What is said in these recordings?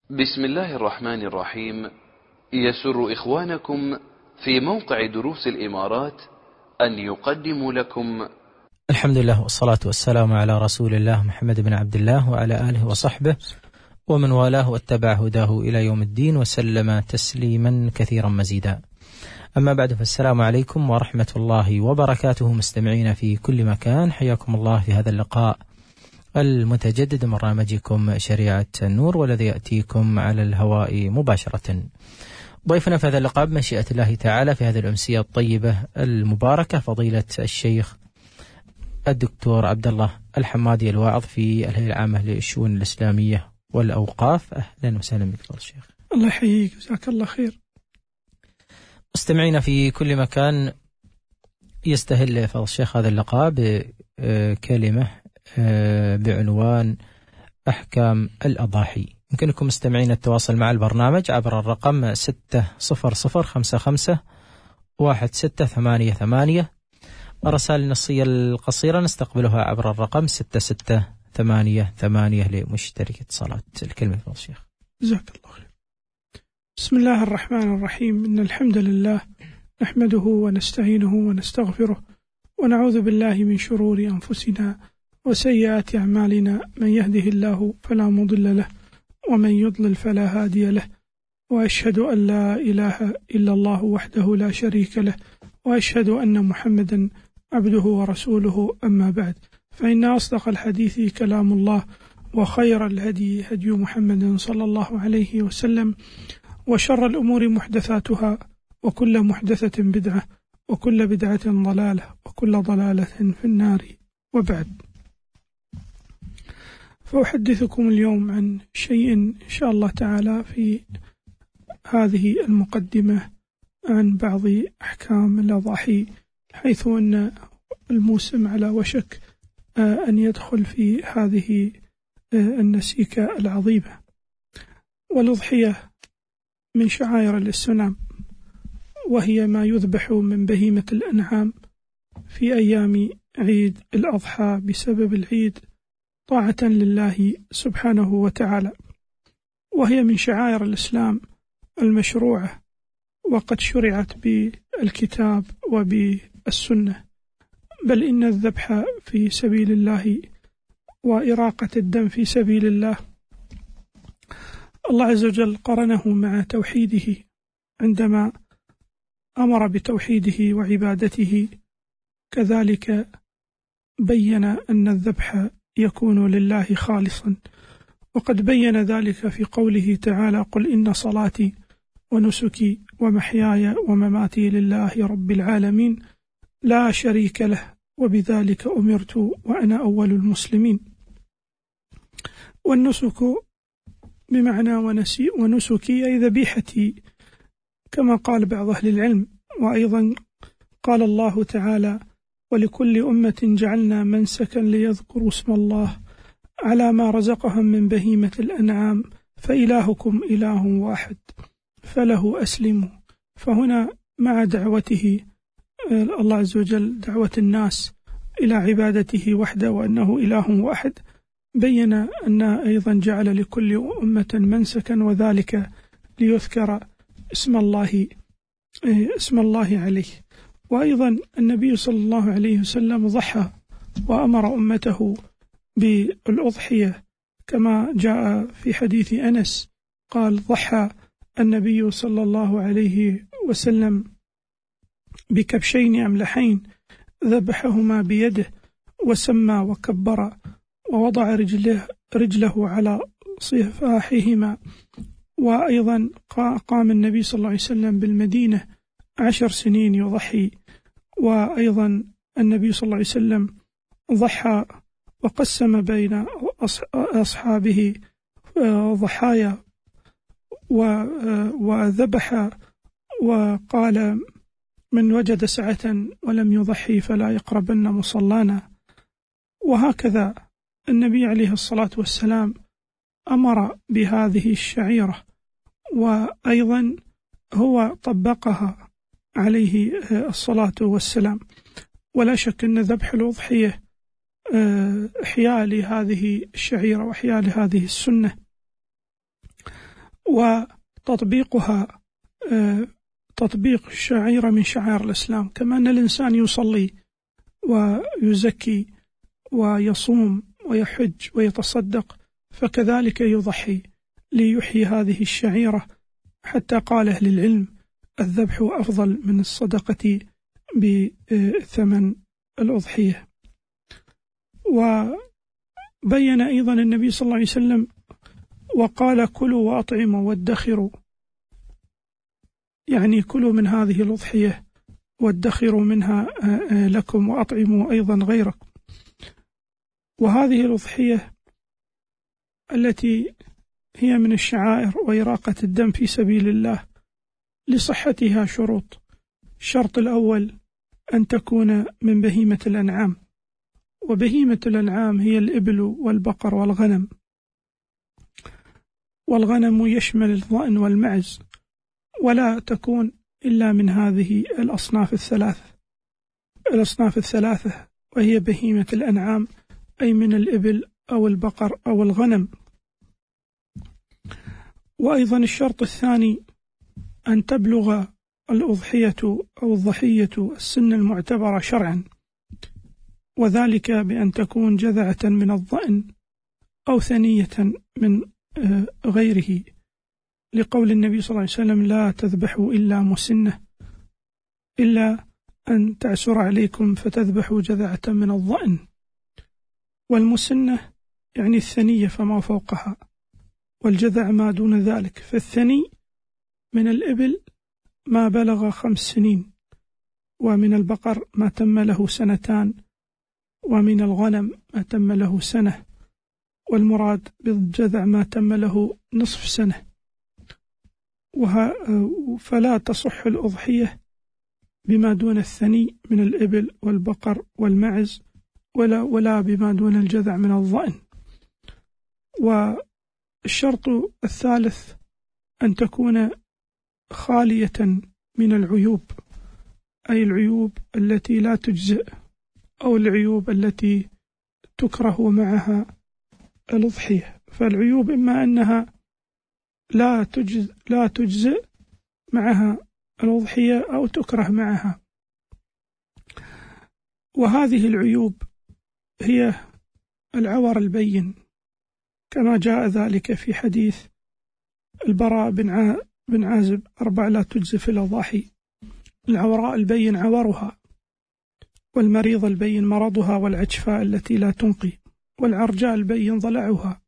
بسم الله الرحمن الرحيم. يسر إخوانكم في موقع دروس الإمارات أن يقدموا لكم الحمد لله والصلاة والسلام على رسول الله محمد بن عبد الله وعلى آله وصحبه ومن والاه واتبع هداه إلى يوم الدين وسلم تسليما كثيرا مزيدا. أما بعد، فالسلام عليكم ورحمة الله وبركاته. مستمعين في كل مكان، حياكم الله في هذا اللقاء المتجدد من برنامجكم شريعة النور، والذي يأتيكم على الهواء مباشرة. ضيفنا في هذا اللقاء بمشيئة الله تعالى في هذه الأمسية الطيبة المباركة فضيلة الشيخ الدكتور عبد الله الحمادي، الواعظ في الهيئة العامة للشؤون الإسلامية والأوقاف. أهلا وسهلا بك فضيلة الشيخ. الله يحييك، جزاك الله خير. مستمعين في كل مكان، يستهل فضيلة الشيخ هذا اللقاء بكلمة بعنوان أحكام الأضاحي. يمكنكم مستمعين التواصل مع البرنامج عبر الرقم 600551688. الرسائل النصية القصيرة نستقبلها عبر الرقم 6688 لمشترك اتصالات. الكلمة فضل الشيخ. جزاك الله خير. بسم الله الرحمن الرحيم. إن الحمد لله نحمده ونستعينه ونستغفره ونعوذ بالله من شرور أنفسنا وسيئات أعمالنا. من يهده الله فلا مضل له ومن يضلل فلا هادي له، وأشهد أن لا إله إلا الله وحده لا شريك له، وأشهد أن محمدا عبده ورسوله. أما بعد، فإن أصدق الحديث كلام الله، وخير الهدي هدي محمد صلى الله عليه وسلم، وشر الأمور محدثاتها، وكل محدثة بدعة، وكل بدعة ضلالة، وكل ضلالة في النار. وبعد، فأحدثكم اليوم عن شيء إن شاء الله تعالى في هذه المقدمة عن بعض أحكام الأضاحي، حيث أن الموسم على وشك أن يدخل في هذه النسيكة العظيمة. والأضحية من شعائر الإسلام، وهي ما يذبح من بهيمة الأنعام في أيام عيد الأضحى بسبب العيد طاعة لله سبحانه وتعالى، وهي من شعائر الإسلام المشروعة، وقد شرعت بالكتاب وبالسنة. بل إن الذبح في سبيل الله وإراقة الدم في سبيل الله، الله عز وجل قرنه مع توحيده عندما أمر بتوحيده وعبادته. كذلك بين أن الذبح يكون لله خالصا، وقد بين ذلك في قوله تعالى: قل إن صلاتي ونسكي ومحياي ومماتي لله رب العالمين لا شريك له وبذلك أمرت وأنا أول المسلمين. والنسك بمعنى ونسكي أي ذبيحتي، كما قال بعض أهل العلم. وأيضا قال الله تعالى: ولكل أمة جعلنا منسكا ليذكروا اسم الله على ما رزقهم من بهيمة الأنعام فإلهكم إله واحد فله أسلموا. فهنا مع دعوته الله عز وجل، دعوة الناس إلى عبادته وحده وأنه إله واحد، بين أن أيضا جعل لكل أمة منسكا، وذلك ليذكر اسم الله عليه. وأيضا النبي صلى الله عليه وسلم ضحى وأمر أمته بالأضحية، كما جاء في حديث أنس قال: ضحى النبي صلى الله عليه وسلم بكبشين أملحين ذبحهما بيده وسمى وكبر ووضع رجله على صفاحهما. وأيضا قام النبي صلى الله عليه وسلم بالمدينة 10 سنين يضحي. وأيضا النبي صلى الله عليه وسلم ضحى وقسم بين أصحابه ضحايا وذبح، وقال: من وجد سعة ولم يضحي فلا يقربن مصلانا. وهكذا النبي عليه الصلاة والسلام أمر بهذه الشعيرة، وأيضا هو طبقها عليه الصلاة والسلام. ولا شك أن ذبح الأضحية إحياء لهذه الشعيرة وإحياء لهذه السنة. وتطبيقها تطبيق شعيرة من شعائر الإسلام، كما أن الإنسان يصلي ويزكي ويصوم ويحج ويتصدق، فكذلك يضحي ليحيي هذه الشعيرة، حتى قال أهل العلم الذبح أفضل من الصدقة بثمن الأضحية. وبين أيضا النبي صلى الله عليه وسلم وقال: كلوا وأطعموا وادخروا، يعني كلوا من هذه الأضحية وادخروا منها لكم وأطعموا أيضا غيركم. وهذه الأضحية التي هي من الشعائر وإراقة الدم في سبيل الله لصحتها شروط. الشرط الأول أن تكون من بهيمة الأنعام، وبهيمة الأنعام هي الإبل والبقر والغنم، والغنم يشمل الضأن والمعز، ولا تكون إلا من هذه الأصناف الثلاثة، وهي بهيمة الأنعام، أي من الإبل أو البقر أو الغنم. وأيضا الشرط الثاني أن تبلغ الأضحية أو الضحية السن المعتبرة شرعا، وذلك بأن تكون جذعة من الضأن أو ثنية من غيره، لقول النبي صلى الله عليه وسلم: لا تذبحوا إلا مسنة، إلا أن تعسر عليكم فتذبحوا جذعة من الضأن. والمسنة يعني الثنية فما فوقها، والجذع ما دون ذلك. فالثني من الإبل ما بلغ 5 سنين، ومن البقر ما تم له 2 سنين، ومن الغنم ما تم له 1 سنة، والمراد بالجذع ما تم له نصف سنة. فلا تصح الأضحية بما دون الثني من الإبل والبقر والمعز، ولا بما دون الجذع من الضأن. والشرط الثالث أن تكون خالية من العيوب، أي العيوب التي لا تجزئ، أو العيوب التي تكره معها الأضحية. فالعيوب إما أنها لا تجزئ معها الأضحية أو تكره معها. وهذه العيوب هي العور البين، كما جاء ذلك في حديث البراء بن عازب: 4 لا تجزي في الأضاحي: العوراء البين عورها، والمريض البين مرضها، والعجفاء التي لا تنقي، والعرجاء البين ضلعها.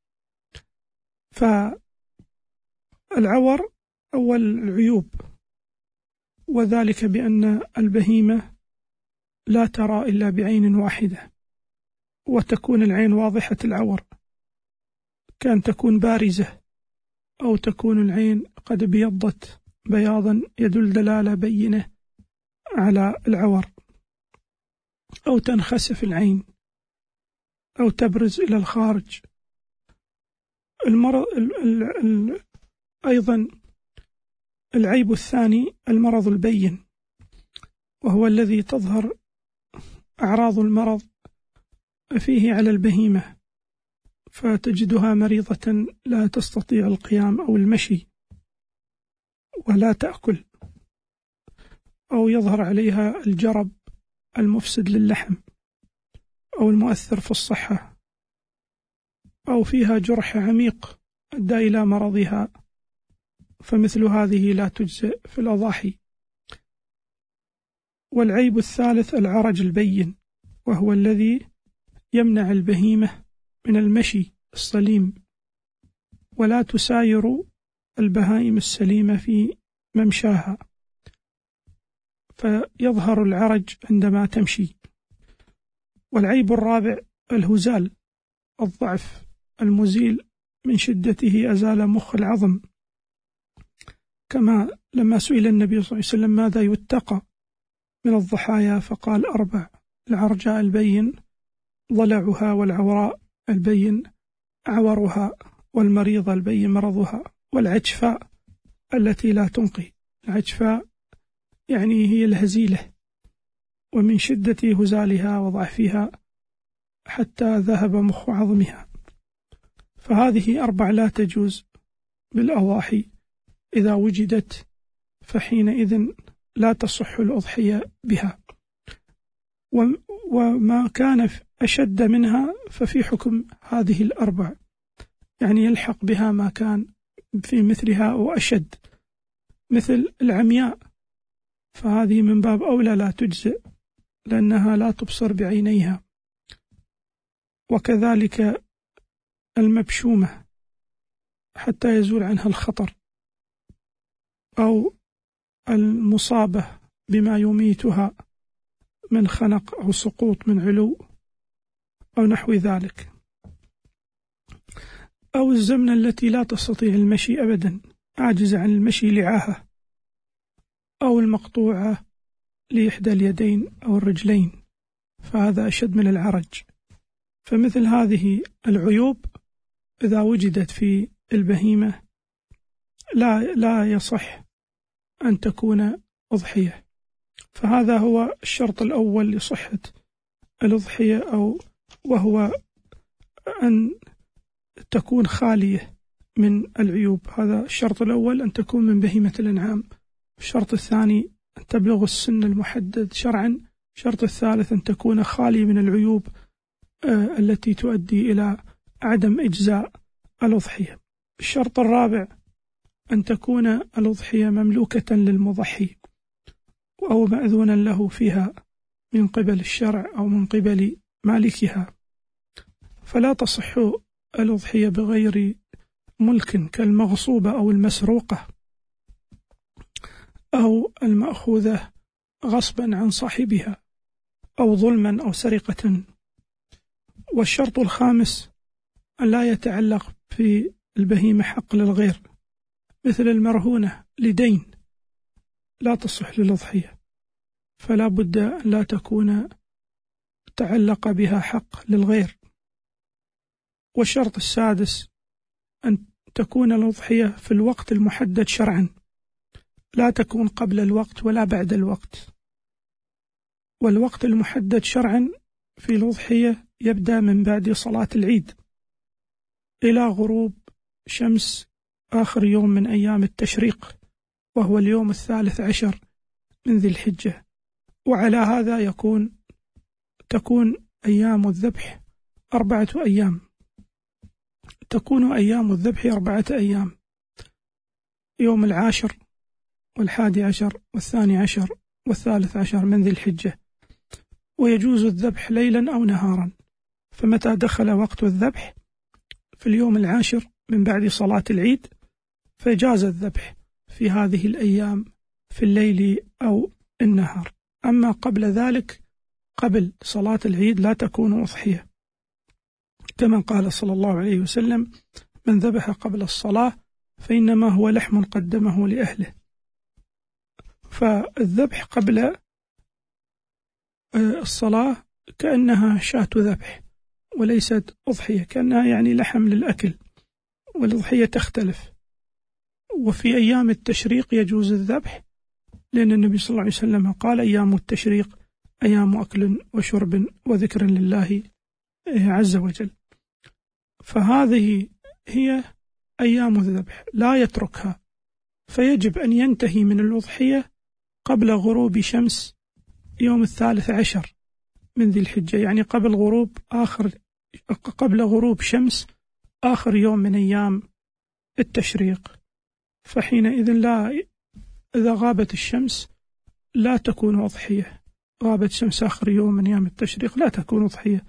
فالعور أول العيوب، وذلك بأن البهيمة لا ترى إلا بعين واحدة، وتكون العين واضحة العور، كان تكون بارزة، أو تكون العين قد ابيضت بياضا يدل دلالة بينة على العور، أو تنخسف العين، أو تبرز إلى الخارج. أيضا العيب الثاني المرض البين، وهو الذي تظهر أعراض المرض فيه على البهيمة، فتجدها مريضة لا تستطيع القيام أو المشي، ولا تأكل، أو يظهر عليها الجرب المفسد للحم، أو المؤثر في الصحة، أو فيها جرح عميق أدى إلى مرضها، فمثل هذه لا تجزئ في الأضاحي. والعيب الثالث العرج البين، وهو الذي يمنع البهيمة من المشي السليم، ولا تساير البهائم السليمة في ممشاها، فيظهر العرج عندما تمشي. والعيب الرابع الهزال، الضعف المزيل من شدته أزال مخ العظم، كما لما سئل النبي صلى الله عليه وسلم ماذا يتقى من الضحايا فقال 4: العرجاء البين ضلعها، والعوراء البين عورها، والمريض البين مرضها، والعجفاء التي لا تنقي. العجفاء يعني هي الهزيلة، ومن شدة هزالها وضعفها حتى ذهب مخ عظمها. فهذه 4 لا تجوز بالأضاحي، إذا وجدت فحينئذ لا تصح الأضحية بها، وما كان أشد منها ففي حكم هذه الأربع، يعني يلحق بها ما كان في مثلها أو أشد، مثل العمياء، فهذه من باب أولى لا تجزئ لأنها لا تبصر بعينيها، وكذلك المبشومة حتى يزول عنها الخطر، أو المصابة بما يميتها من خنق أو سقوط من علو أو نحو ذلك، أو الزمنة التي لا تستطيع المشي أبدا، عاجزة عن المشي لعاهة، أو المقطوعة لإحدى اليدين أو الرجلين، فهذا أشد من العرج. فمثل هذه العيوب إذا وجدت في البهيمة لا يصح أن تكون أضحية. فهذا هو الشرط الأول لصحة الأضحية، وهو أن تكون خالية من العيوب. هذا الشرط الأول، أن تكون من بهيمة الأنعام. الشرط الثاني أن تبلغ السن المحدد شرعا. الشرط الثالث أن تكون خالية من العيوب التي تؤدي إلى عدم إجزاء الأضحية. الشرط الرابع أن تكون الأضحية مملوكة للمضحي أو مأذونا له فيها من قبل الشرع أو من قبل مالكها، فلا تصح الأضحية بغير ملك كالمغصوبة أو المسروقة أو المأخوذة غصبا عن صاحبها أو ظلما أو سرقة. والشرط الخامس أن لا يتعلق في البهيمة حق للغير، مثل المرهونة لدين لا تصح للأضحية، فلا بد أن لا تكون تعلق بها حق للغير. والشرط السادس أن تكون الأضحية في الوقت المحدد شرعا، لا تكون قبل الوقت ولا بعد الوقت. والوقت المحدد شرعا في الأضحية يبدأ من بعد صلاة العيد إلى غروب شمس آخر يوم من أيام التشريق، وهو اليوم 13 من ذي الحجة. وعلى هذا تكون أيام الذبح 4 أيام، تكون أيام الذبح 4 أيام: يوم 10 و11 و12 و13 من ذي الحجة. ويجوز الذبح ليلا أو نهارا، فمتى دخل وقت الذبح في اليوم 10 من بعد صلاة العيد فجاز الذبح في هذه الأيام في الليل أو النهار. أما قبل ذلك، قبل صلاة العيد، لا تكون أضحية، كما قال صلى الله عليه وسلم: من ذبح قبل الصلاة فإنما هو لحم قدمه لأهله. فالذبح قبل الصلاة كأنها شاة ذبح وليست أضحية، كأنها يعني لحم للأكل، والأضحية تختلف. وفي أيام التشريق يجوز الذبح، لأن النبي صلى الله عليه وسلم قال: أيام التشريق أيام أكل وشرب وذكر لله عز وجل. فهذه هي أيام الذبح، لا يتركها، فيجب أن ينتهي من الأضحية قبل غروب شمس يوم 13 من ذي الحجة، يعني قبل غروب شمس آخر يوم من أيام التشريق. فحينئذ إذا غابت الشمس لا تكون أضحية. غابت شمس آخر يوم من أيام التشريق لا تكون أضحية،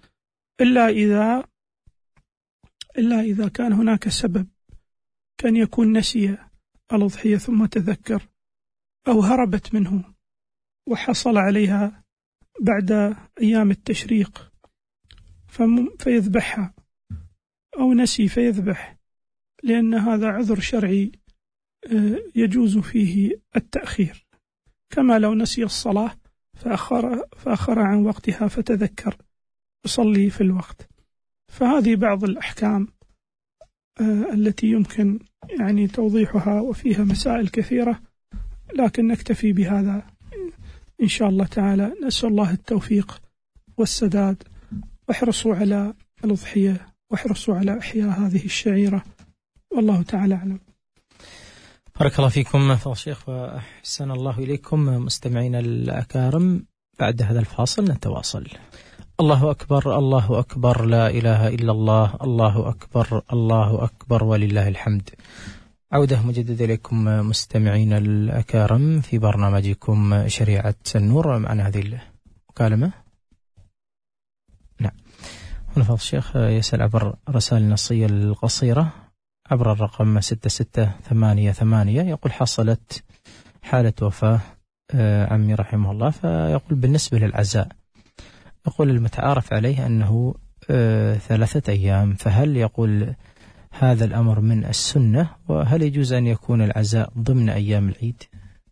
إلا إذا كان هناك سبب، كان يكون نسي الأضحية ثم تذكر، أو هربت منه وحصل عليها بعد أيام التشريق فيذبحها، أو نسي فيذبح، لأن هذا عذر شرعي يجوز فيه التأخير، كما لو نسي الصلاة فأخر عن وقتها فتذكر يصلي في الوقت. فهذه بعض الأحكام التي يمكن يعني توضيحها، وفيها مسائل كثيرة، لكن نكتفي بهذا إن شاء الله تعالى. نسأل الله التوفيق والسداد، واحرصوا على الأضحية، واحرصوا على إحياء هذه الشعيرة، والله تعالى أعلم. بارك الله فيكم فضل الشيخ وأحسن الله إليكم. مستمعينا الأكارم، بعد هذا الفاصل نتواصل. الله أكبر، الله أكبر، لا إله إلا الله، الله أكبر، الله أكبر ولله الحمد. عودة مجددة إليكم مستمعين الأكارم في برنامجكم شريعة النور. معنا هذه المكالمة. نعم، هنا فضل الشيخ يسأل عبر رسائل النصية القصيرة عبر الرقم 6688. يقول: حصلت حالة وفاة عمي رحمه الله، فيقول بالنسبة للعزاء، يقول المتعارف عليه أنه 3 أيام، فهل يقول هذا الأمر من السنة؟ وهل يجوز أن يكون العزاء ضمن أيام العيد؟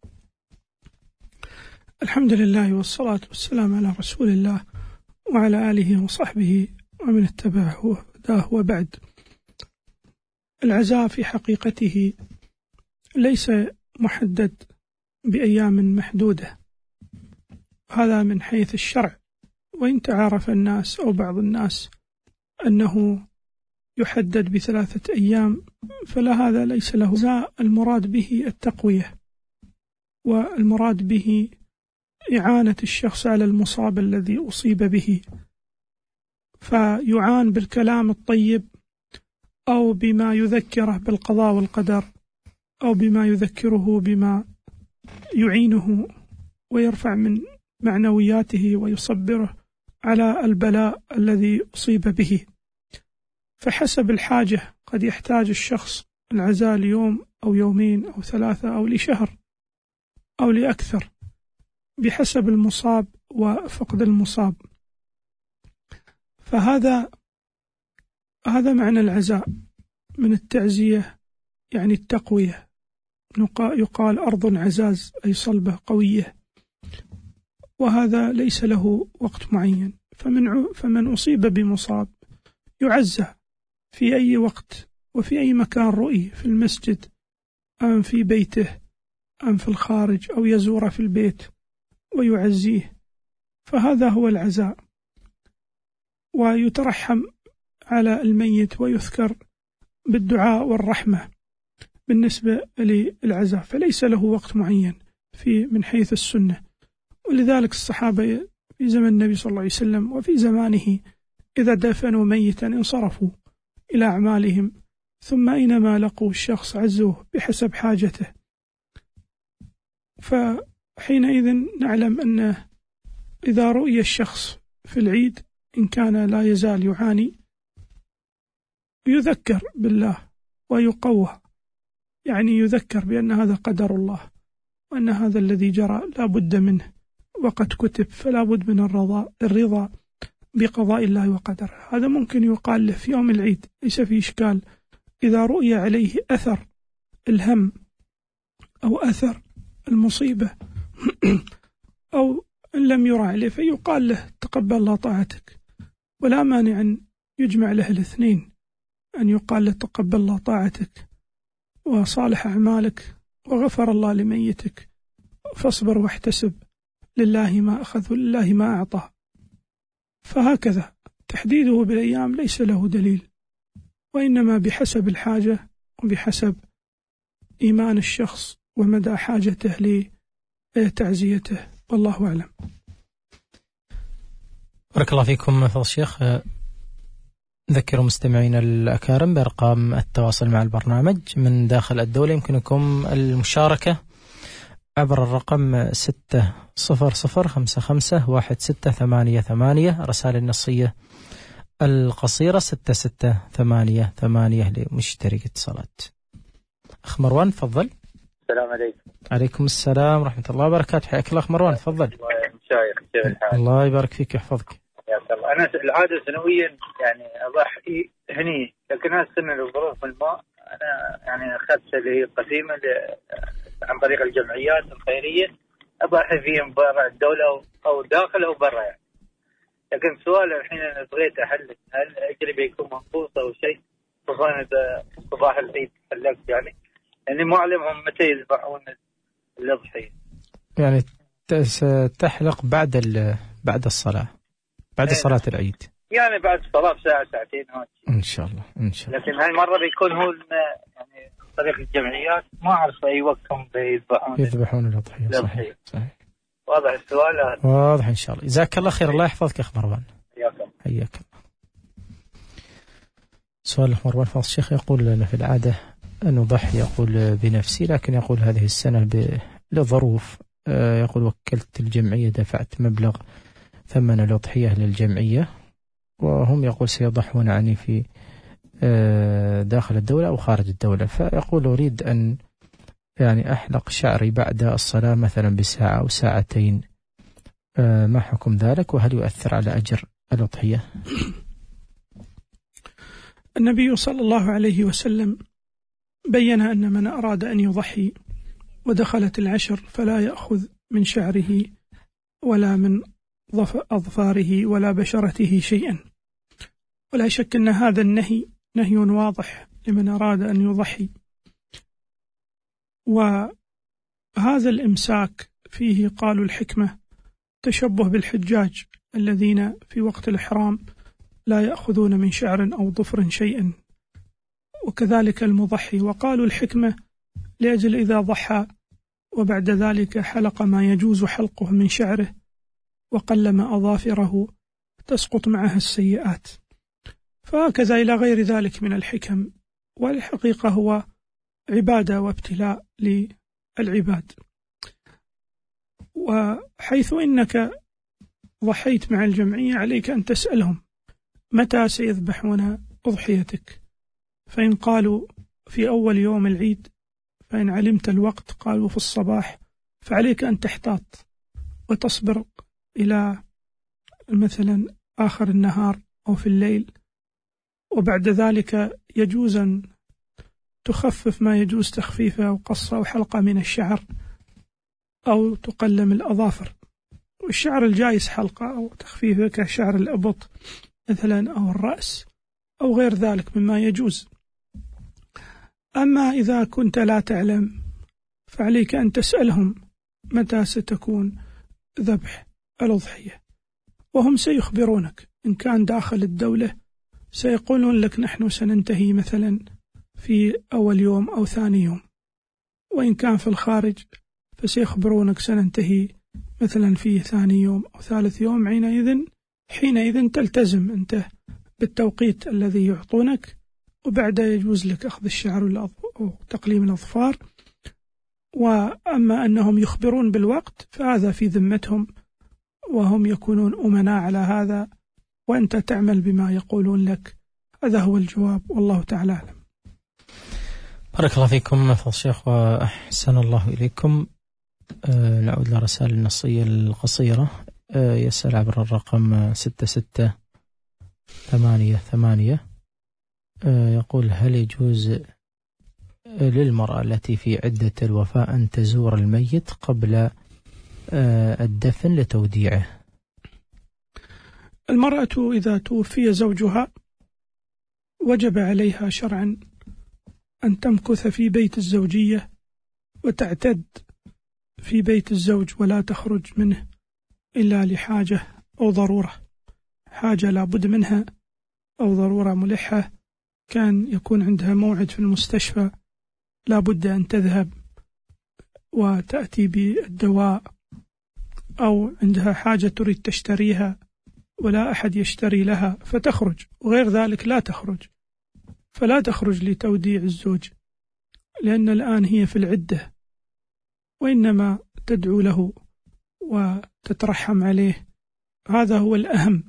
الحمد لله والصلاة والسلام على رسول الله وعلى آله وصحبه ومن اتبعه هداه، وبعد. العزاء في حقيقته ليس محدد بأيام محدودة، هذا من حيث الشرع. وإن تعارف الناس أو بعض الناس أنه يحدد ب3 أيام فلا، هذا ليس له عزاء. المراد به التقوية، والمراد به إعانة الشخص على المصاب الذي أصيب به، فيعان بالكلام الطيب أو بما يذكره بالقضاء والقدر، أو بما يذكره بما يعينه ويرفع من معنوياته ويصبره على البلاء الذي أصيب به. فحسب الحاجة قد يحتاج الشخص العزاء ليوم أو يومين أو 3 أو لشهر أو لأكثر، بحسب المصاب وفقد المصاب. فهذا معنى العزاء من التعزية، يعني التقوية. يقال أرض عزاز، أي صلبة قوية، وهذا ليس له وقت معين. فمن أصيب بمصاب يعزى في أي وقت وفي أي مكان رؤي، في المسجد أم في بيته أم في الخارج، أو يزور في البيت ويعزيه. فهذا هو العزاء، ويترحم على الميت ويذكر بالدعاء والرحمة بالنسبة للعزاء، فليس له وقت معين من حيث السنة. ولذلك الصحابة في زمن النبي صلى الله عليه وسلم وفي زمانه إذا دفنوا ميتا انصرفوا إلى أعمالهم، ثم أينما لقوا الشخص عزوه بحسب حاجته. فحينئذ نعلم أن إذا رؤي الشخص في العيد إن كان لا يزال يعاني، يذكر بالله ويقوى، يعني يذكر بأن هذا قدر الله، وأن هذا الذي جرى لا بد منه وقد كتب، فلا بد من الرضا بقضاء الله وقدره. هذا ممكن يقال له في يوم العيد، ليس في إشكال. إذا رؤي عليه أثر الهم أو أثر المصيبة أو إن لم يرى عليه فيقال له تقبل الله طاعتك، ولا مانع أن يجمع له الاثنين، أن يقال له تقبل الله طاعتك وصالح أعمالك وغفر الله لميتك، فاصبر واحتسب، لله ما أخذ ولله ما أعطى. فهكذا تحديده بالأيام ليس له دليل، وإنما بحسب الحاجة وبحسب إيمان الشخص ومدى حاجته لتعزيته، والله أعلم. بارك الله فيكم فضل الشيخ. نذكر مستمعين الأكارم بأرقام التواصل مع البرنامج من داخل الدولة. يمكنكم المشاركة عبر الرقم 600551688. رسائل النصية القصيرة 6688 لمشترك اتصالات. أخ مروان تفضل. السلام عليكم. عليكم السلام ورحمة الله وبركاته. حياك الله أخ مروان تفضل. الله يبارك فيك ويحفظك. الله. أنا العادة سنويا يعني أضحي هني، لكن هذه السنة لظروف الماء أنا يعني أخذت اللي هي قسيمة عن طريق الجمعيات الخيرية، أضحي فيهم برا الدولة أو داخل أو برا يعني. لكن السؤال الحين أنا بغيت أحل، هل أجري بيكون منقوص أو شيء، خصوصا إذا صباح العيد حلقت يعني ما أعلمهم متى يذبحون الأضحية. يعني تحلق بعد الصلاة، بعد صلاة العيد، يعني بعد الصلاة بساعة ساعتين هون إن شاء الله إن شاء الله. لكن هاي المرة بيكون هو يعني طريق الجمعيات ما أعرف أي وقت هم يذبحون الأضحية. صحيح. واضح السؤال؟ واضح إن شاء الله. جزاك الله خير. الله يحفظك أخ مروان. حياك الله. سؤال مروان فاضل الشيخ يقول أنا في العادة أن أضحي يقول بنفسي، لكن يقول هذه السنة لظروف يقول وكلت الجمعية دفعت مبلغ ثمن الأضحية للجمعية، وهم يقول سيضحون عني في داخل الدولة أو خارج الدولة، فيقول أريد أن يعني أحلق شعري بعد الصلاة مثلا بساعة أو ساعتين، ما حكم ذلك وهل يؤثر على أجر الأضحية؟ النبي صلى الله عليه وسلم بين أن من أراد أن يضحي ودخلت العشر فلا يأخذ من شعره ولا من أظفاره ولا بشرته شيئا، ولا شك أن هذا النهي نهي واضح لمن أراد أن يضحي. وهذا الإمساك فيه قالوا الحكمة تشبه بالحجاج الذين في وقت الإحرام لا يأخذون من شعر أو ظفر شيئا، وكذلك المضحي. وقالوا الحكمة لأجل إذا ضحى وبعد ذلك حلق ما يجوز حلقه من شعره وقلم أظافره تسقط معها السيئات، فهكذا إلى غير ذلك من الحكم. والحقيقة هو عبادة وابتلاء للعباد. وحيث إنك ضحيت مع الجمعية عليك أن تسألهم متى سيذبحون أضحيتك، فإن قالوا في أول يوم العيد، فإن علمت الوقت قالوا في الصباح، فعليك أن تحتاط وتصبر إلى مثلا آخر النهار أو في الليل، وبعد ذلك يجوز أن تخفف ما يجوز تخفيفه أو قصة أو حلقة من الشعر أو تقلم الأظافر، والشعر الجايز حلقة أو تخفيفه كشعر الإبط مثلا أو الرأس أو غير ذلك مما يجوز. أما إذا كنت لا تعلم فعليك أن تسألهم متى ستكون ذبح الأضحية، وهم سيخبرونك. إن كان داخل الدولة سيقولون لك نحن سننتهي مثلا في أول يوم أو ثاني يوم، وإن كان في الخارج فسيخبرونك سننتهي مثلا في ثاني يوم أو ثالث يوم. حينئذ تلتزم أنت بالتوقيت الذي يعطونك، وبعد يجوز لك أخذ الشعر وتقليم الأظفار. وأما أنهم يخبرون بالوقت فهذا في ذمتهم، وهم يكونون أمناء على هذا، وأنت تعمل بما يقولون لك. هذا هو الجواب، والله تعالى أعلم. بارك الله فيكم فضل الشيخ وأحسن الله إليكم. نعود لرسائل النصية القصيرة. يسأل عبر الرقم 6688. يقول هل يجوز للمرأة التي في عدة الوفاة أن تزور الميت قبل الدفن لتوديعه؟ المرأة إذا توفي زوجها وجب عليها شرعا أن تمكث في بيت الزوجية وتعتد في بيت الزوج ولا تخرج منه إلا لحاجة أو ضرورة، حاجة لا بد منها أو ضرورة ملحة، كان يكون عندها موعد في المستشفى لا بد أن تذهب وتأتي بالدواء، أو عندها حاجة تريد تشتريها ولا أحد يشتري لها فتخرج، وغير ذلك لا تخرج. فلا تخرج لتوديع الزوج لأن الآن هي في العدة، وإنما تدعو له وتترحم عليه، هذا هو الأهم.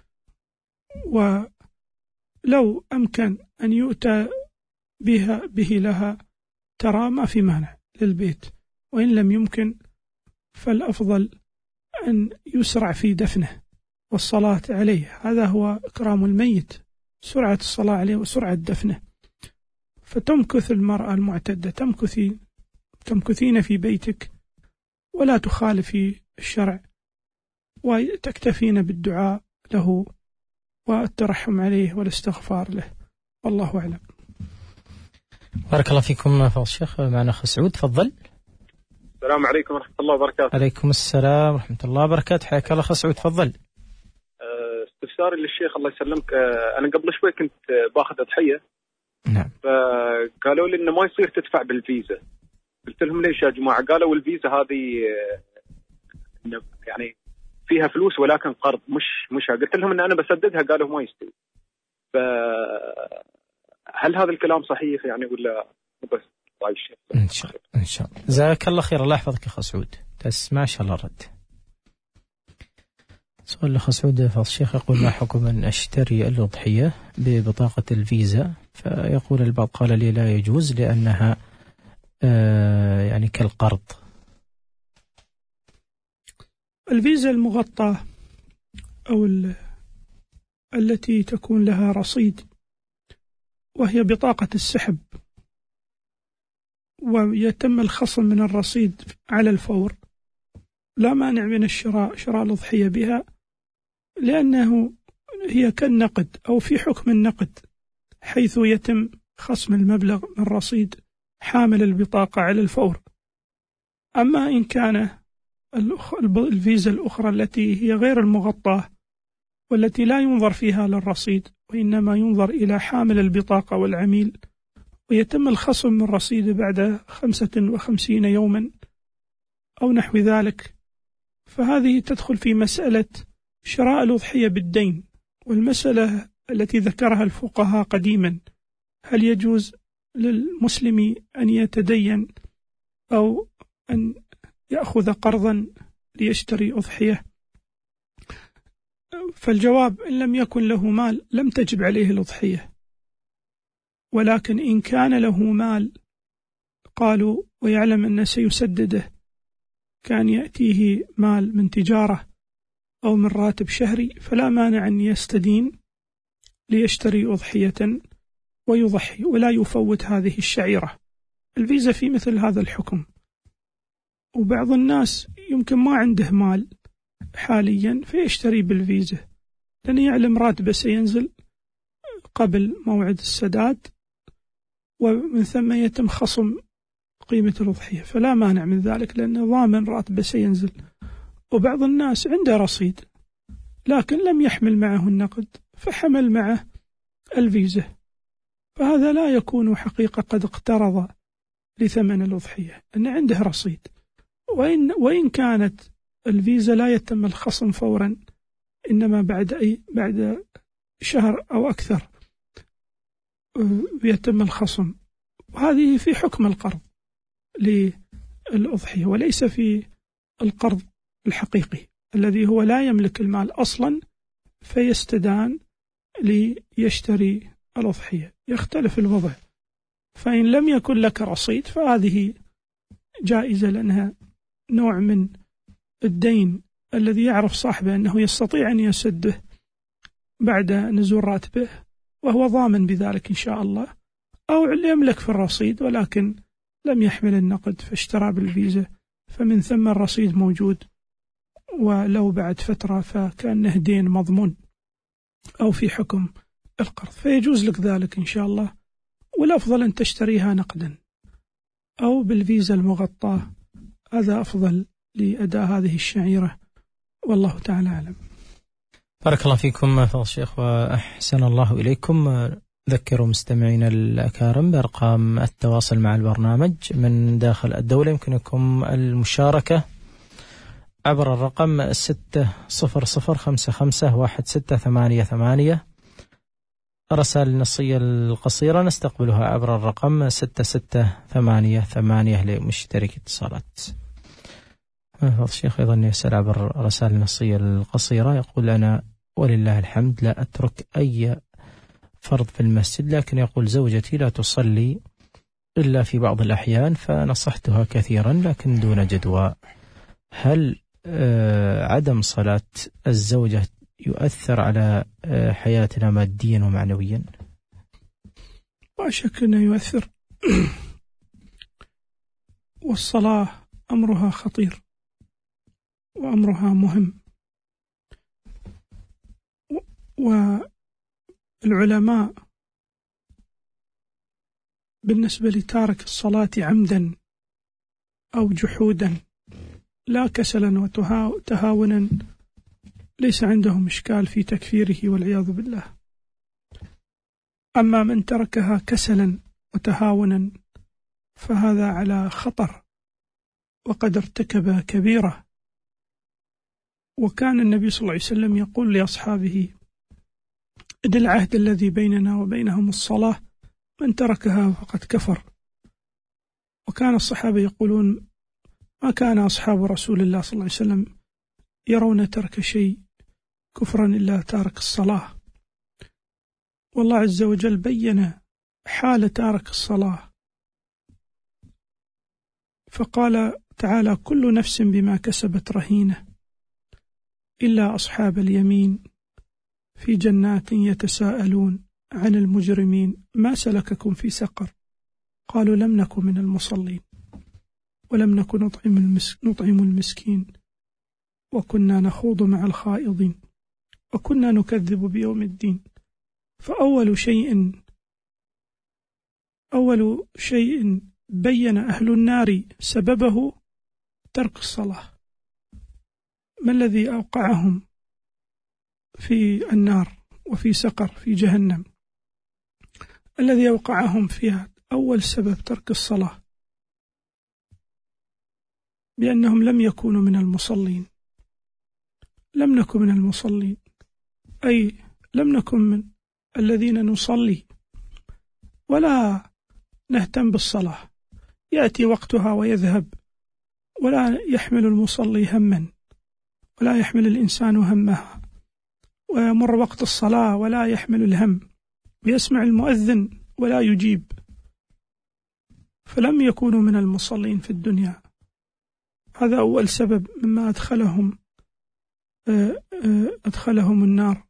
ولو أمكن أن يؤتى به لها ترى ما في مانع للبيت، وإن لم يمكن فالأفضل أن يسرع في دفنه والصلاة عليه، هذا هو إكرام الميت، سرعة الصلاة عليه وسرعة دفنه. فتمكث المرأة المعتدة تمكثين في بيتك ولا تخالفي الشرع، وتكتفين بالدعاء له والترحم عليه والاستغفار له، والله أعلم. بارك الله فيكم فضل الشيخ. معنا أخ سعود، تفضل. السلام عليكم ورحمة الله وبركاته. عليكم السلام ورحمة الله وبركاته، حياك الله أخ سعود، تفضل. استفساري للشيخ الله يسلمك، أنا قبل شوي كنت باخذ أضحية، نعم. فقالوا لي إنه ما يصير تدفع بالفيزا. قلت لهم ليش يا جماعة؟ قالوا الفيزا هذه يعني فيها فلوس ولكن قرض مش قلت لهم إن أنا بسددها، قالوا ما يستوي. فهل هذا الكلام صحيح يعني ولا بس طايش؟ إن شاء الله. جزاك الله خير. الله يحفظك يا أخ سعود، بس ما شاء الله رد. سؤال الأخ سعود فضل الشيخ يقول: ما حكم أن أشتري الأضحية ببطاقة الفيزا؟ فيقول البعض قال لي لا يجوز لأنها يعني كالقرض. الفيزا المغطاة أو التي تكون لها رصيد وهي بطاقة السحب ويتم الخصم من الرصيد على الفور، لا مانع من شراء الأضحية بها، لأنه هي كالنقد أو في حكم النقد، حيث يتم خصم المبلغ من رصيد حامل البطاقة على الفور. أما إن كان الفيزا الأخرى التي هي غير المغطاة والتي لا ينظر فيها للرصيد وإنما ينظر إلى حامل البطاقة والعميل، ويتم الخصم من رصيده بعد 55 يوما أو نحو ذلك، فهذه تدخل في مسألة شراء الأضحية بالدين. والمسألة التي ذكرها الفقهاء قديما: هل يجوز للمسلم أن يتدين أو أن يأخذ قرضا ليشتري أضحية؟ فالجواب: إن لم يكن له مال لم تجب عليه الأضحية، ولكن إن كان له مال قالوا ويعلم أن سيسدده، كان يأتيه مال من تجارة أو من راتب شهري، فلا مانع أن يستدين ليشتري أضحية ويضحي ولا يفوت هذه الشعيرة. الفيزا في مثل هذا الحكم. وبعض الناس يمكن ما عنده مال حاليا فيشتري بالفيزا، لأنه يعلم راتبه سينزل قبل موعد السداد، ومن ثم يتم خصم قيمة الأضحية، فلا مانع من ذلك لأنه ضامن راتبه سينزل. وبعض الناس عنده رصيد لكن لم يحمل معه النقد فحمل معه الفيزا، فهذا لا يكون حقيقة قد اقترض لثمن الأضحية، أن عنده رصيد. وإن كانت الفيزا لا يتم الخصم فورا، إنما بعد شهر أو أكثر يتم الخصم، وهذه في حكم القرض للأضحية وليس في القرض الحقيقي الذي هو لا يملك المال أصلا فيستدان ليشتري الأضحية. يختلف الوضع. فإن لم يكن لك رصيد فهذه جائزة، لأنها نوع من الدين الذي يعرف صاحبه أنه يستطيع أن يسده بعد نزول راتبه وهو ضامن بذلك إن شاء الله، أو يملك في الرصيد ولكن لم يحمل النقد فاشترى بالفيزا، فمن ثم الرصيد موجود، ولو بعد فترة فكأنه دين مضمون أو في حكم القرض، فيجوز لك ذلك إن شاء الله. والأفضل أن تشتريها نقدا أو بالفيزا المغطاة، هذا أفضل لأداء هذه الشعيرة، والله تعالى أعلم. بارك الله فيكم فضل الشيخ وأحسن الله إليكم. ذكروا مستمعينا الأكارم بأرقام التواصل مع البرنامج من داخل الدولة. يمكنكم المشاركة عبر الرقم 600551688. الرسائل النصية القصيرة نستقبلها عبر الرقم 6688 لمشترك اتصالات. فضل الشيخ أيضا يسأل عبر الرسائل النصية القصيرة، يقول: أنا ولله الحمد لا أترك أي فرض في المسجد، لكن يقول زوجتي لا تصلي إلا في بعض الأحيان، فنصحتها كثيرا لكن دون جدوى. هل عدم صلاة الزوجة يؤثر على حياتنا ماديا ومعنويا؟ لا شك أنه يؤثر. والصلاة أمرها خطير وأمرها مهم، والعلماء بالنسبة لتارك الصلاة عمدا أو جحودا لا كسلا وتهاونا ليس عندهم إشكال في تكفيره والعياذ بالله. أما من تركها كسلا وتهاونا فهذا على خطر وقد ارتكب كبيرة. وكان النبي صلى الله عليه وسلم يقول لأصحابه: إن العهد الذي بيننا وبينهم الصلاة، من تركها فقد كفر. وكان الصحابة يقولون: ما كان أصحاب رسول الله صلى الله عليه وسلم يرون ترك شيء كفرا إلا تارك الصلاة. والله عز وجل بين حال تارك الصلاة فقال تعالى: كل نفس بما كسبت رهينة إلا أصحاب اليمين في جنات يتساءلون عن المجرمين ما سلككم في سقر قالوا لم نكن من المصلين ولم نكن نطعم المسكين وكنا نخوض مع الخائضين وكنا نكذب بيوم الدين. فأول شيء بين أهل النار سببه ترك الصلاة. ما الذي أوقعهم في النار وفي سقر في جهنم؟ الذي أوقعهم فيها أول سبب ترك الصلاة، بأنهم لم يكونوا من المصلين. لم نكن من المصلين، أي لم نكن من الذين نصلي ولا نهتم بالصلاة. يأتي وقتها ويذهب ولا يحمل المصلي هما، ولا يحمل الإنسان همها، ويمر وقت الصلاة ولا يحمل الهم، ويسمع المؤذن ولا يجيب. فلم يكونوا من المصلين في الدنيا. هذا أول سبب مما أدخلهم النار.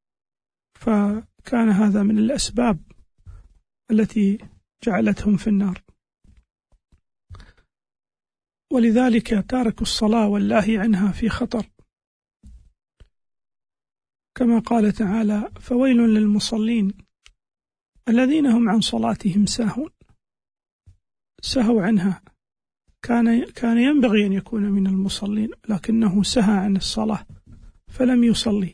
فكان هذا من الأسباب التي جعلتهم في النار. ولذلك تارك الصلاة واللاهي عنها في خطر، كما قال تعالى: فويل للمصلين الذين هم عن صلاتهم ساهون. سهوا عنها. كان ينبغي أن يكون من المصلين، لكنه سهى عن الصلاة فلم يصلي.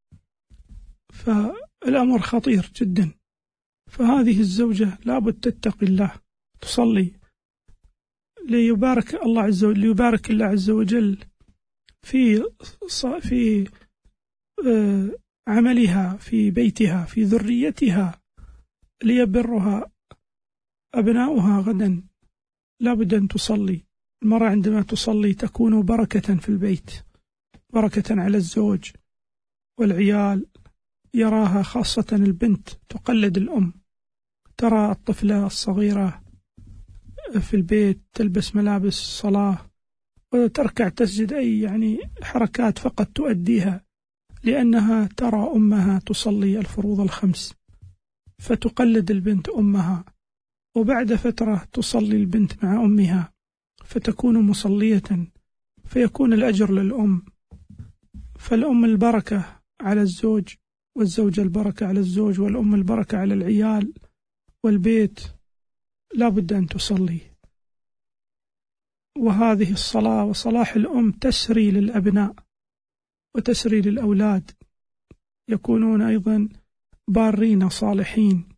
فالأمر خطير جدا. فهذه الزوجة لابد تتقي الله، تصلي ليبارك الله عز وجل في عملها، في بيتها، في ذريتها، ليبرها أبناؤها غدا. لابد أن تصلي. المرأة عندما تصلي تكون بركة في البيت، بركة على الزوج والعيال. يراها خاصة البنت تقلد الأم، ترى الطفلة الصغيرة في البيت تلبس ملابس الصلاة وتركع تسجد، أي حركات فقط تؤديها لأنها ترى أمها تصلي الفروض الخمس، فتقلد البنت أمها. وبعد فترة تصلي البنت مع أمها فتكون مصلية، فيكون الأجر للأم. فالأم البركة على الزوج، والزوج البركة على الزوج، والأم البركة على العيال والبيت. لا بد أن تصلي. وهذه الصلاة وصلاح الأم تسري للأبناء وتسري للأولاد، يكونون أيضا بارين صالحين.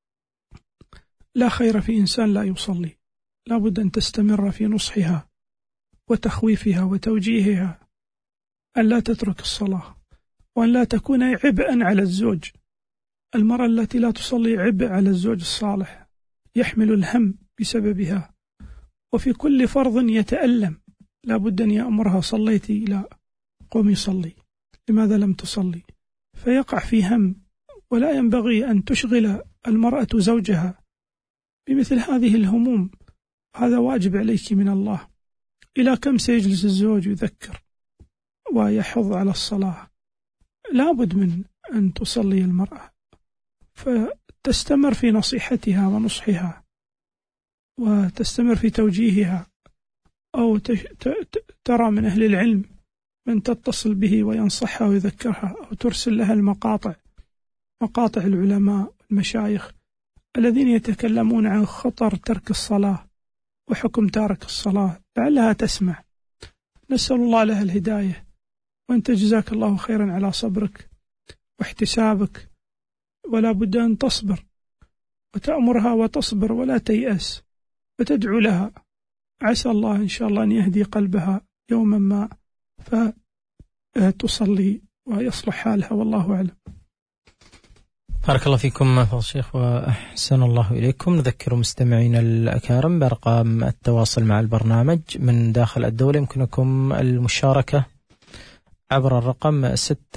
لا خير في إنسان لا يصلي. لا بد أن تستمر في نصحها وتخويفها وتوجيهها أن لا تترك الصلاة، وأن لا تكون عبئا على الزوج. المرأة التي لا تصلي عبء على الزوج الصالح، يحمل الهم بسببها، وفي كل فرض يتألم. لا بد أن يأمرها: صليتي؟ لا، قومي صلي. لماذا لم تصلي؟ فيقع في هم. ولا ينبغي أن تشغل المرأة زوجها بمثل هذه الهموم. هذا واجب عليك من الله. إلى كم سيجلس الزوج يذكر ويحض على الصلاة؟ لا بد من أن تصلي المرأة، فتستمر في نصيحتها ونصحها، وتستمر في توجيهها. أو ترى من أهل العلم من تتصل به وينصحها ويذكرها، أو ترسل لها مقاطع العلماء المشايخ الذين يتكلمون عن خطر ترك الصلاة وحكم تارك الصلاة، لعلها تسمع. نسأل الله لها الهداية. وأنت جزاك الله خيرا على صبرك واحتسابك، ولا بد أن تصبر وتأمرها وتصبر ولا تيأس وتدعو لها، عسى الله إن شاء الله أن يهدي قلبها يوما ما فتصلي ويصلح حالها، والله أعلم. بارك الله فيكم فضل الشيخ وأحسن الله إليكم. نذكر مستمعينا الأكارم بأرقام التواصل مع البرنامج من داخل الدولة. يمكنكم المشاركة عبر الرقم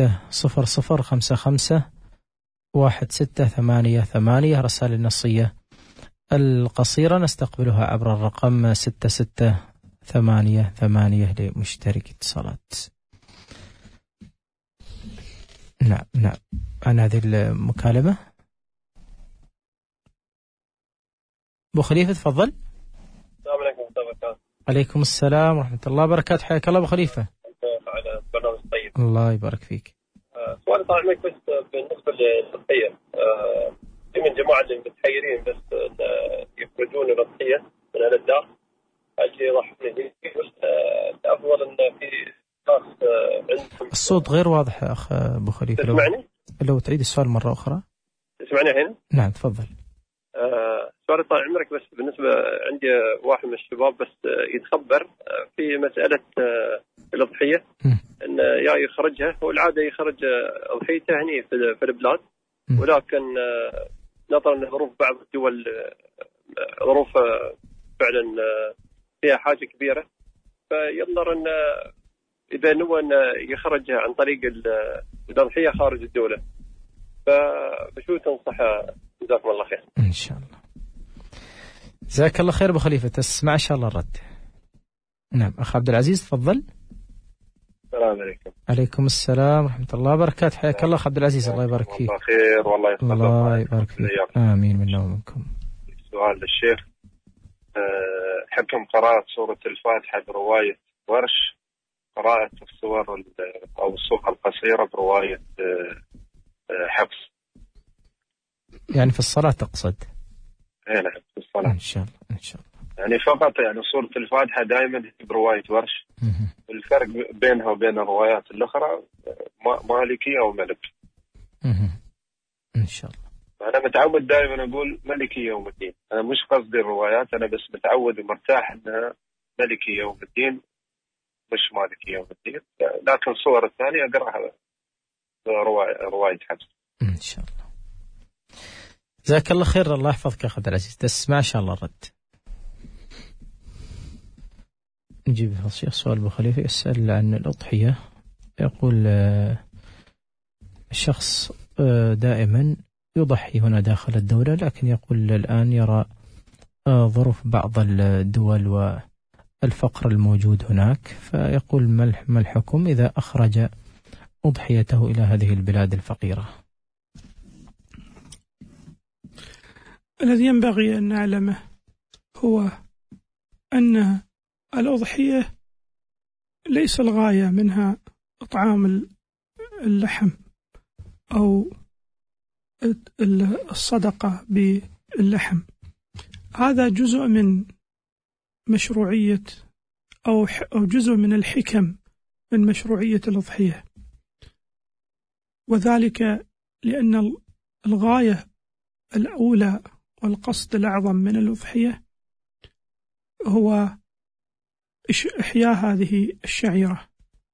600551688. رسائل النصية القصيرة نستقبلها عبر الرقم 6688 لمشترك اتصالات. نعم عن هذه المكالمة. أبو خليفة تفضل. السلام عليكم ورحمة الله وبركاته. عليكم السلام ورحمة الله وبركاته. حياك الله أبو خليفة. على برنامج طيب. الله يبارك فيك. سؤال طال عمرك بس بالنسبة للأضحية، في من جماعة اللي متحيرين بس يخرجون الأضحية من أهل الدار، هل يضحون هيك بس الأفضل إن في ناس عندهم. الصوت غير واضح يا أخ أبو خليفة. تسمعني؟ لو تعيد السؤال مرة أخرى. تسمعني الحين؟ نعم تفضل. سؤال طال عمرك بس بالنسبة عندي واحد من الشباب بس يتخبر في مسألة الأضحية، إن يا يخرجها، هو العادة يخرج أضحيته هني في البلاد، ولكن نظرا لظروف بعض الدول ظروف فعلا فيها حاجة كبيرة، فينظر أن إذا نوى أن يخرجها عن طريق الأضحية خارج الدولة، فبشو تنصح؟ جزاكم الله خير. إن شاء الله. جزاك الله خير أبو خليفة، تسمع إن شاء الله الرد. نعم أخ عبد العزيز تفضل. السلام عليكم. عليكم السلام ورحمة الله وبركاته. حياك الله أخ عبد العزيز. الله يبارك فيك. الله خير والله يسلمك. الله يبارك فيك. آمين منا ومنكم. سؤال للشيخ، حكم قراءة سورة الفاتحة برواية ورش، قراءة السور أو السورة القصيرة برواية حفص. يعني في الصلاة تقصد؟ نعم في الصلاة. إن شاء الله إن شاء الله. يعني فقط يعني سورة الفاتحة دائما برواية ورش. الفرق بينها وبين الروايات الأخرى مالكي أو ملك. إن شاء الله. أنا متعود دائما أقول ملكي يوم الدين، أنا مش قصدي الروايات، أنا بس متعود ومرتاح أنها ملكي يوم الدين مش مالكي يوم الدين، لكن الصور الثانية أقرأها رواية حفص. إن شاء الله. جزاك الله خير. الله يحفظك يا أخي عبد العزيز. تسمع إن شاء الله الرد. نجيب الشيخ سؤال أبو خليفة يسأل عن الأضحية. يقول الشخص دائما يضحي هنا داخل الدولة، لكن يقول الآن يرى ظروف بعض الدول والفقر الموجود هناك، فيقول ما الحكم إذا أخرج أضحيته إلى هذه البلاد الفقيرة؟ الذي ينبغي أن نعلمه هو أن الأضحية ليس الغاية منها إطعام اللحم أو الصدقة باللحم، هذا جزء من مشروعية أو جزء من الحكم من مشروعية الأضحية، وذلك لأن الغاية الأولى والقصد الأعظم من الأضحية هو إحياء هذه الشعيرة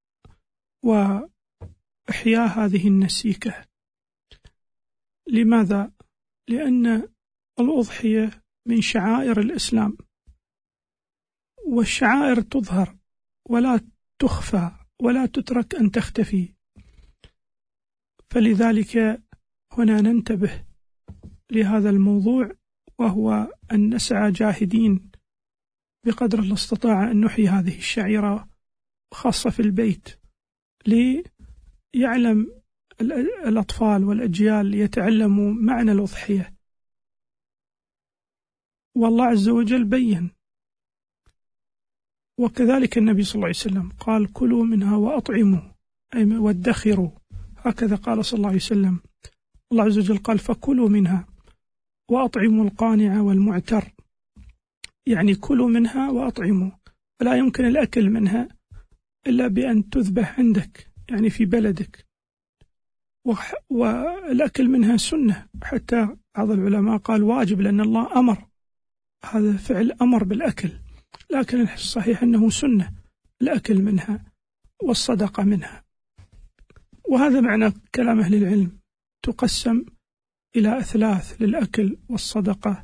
وإحياء هذه النسيكة. لماذا؟ لأن الأضحية من شعائر الإسلام، والشعائر تظهر ولا تخفى ولا تترك أن تختفي، فلذلك هنا ننتبه لهذا الموضوع، وهو أن نسعى جاهدين بقدر الاستطاعة أن نحيي هذه الشعيرة خاصة في البيت، ليعلم الأطفال والأجيال يتعلموا معنى الأضحية. والله عز وجل بين، وكذلك النبي صلى الله عليه وسلم قال كلوا منها وأطعموا أي وادخروا، هكذا قال صلى الله عليه وسلم. الله عز وجل قال فكلوا منها وأطعموا القانع والمعتر، يعني كلوا منها وأطعموا، فلا يمكن الأكل منها إلا بأن تذبح عندك يعني في بلدك، والأكل منها سنة، حتى بعض العلماء قال واجب لأن الله أمر، هذا فعل أمر بالأكل، لكن الصحيح أنه سنة الأكل منها والصدقة منها. وهذا معنى كلام أهل العلم، تقسم إلى أثلاث للأكل والصدقة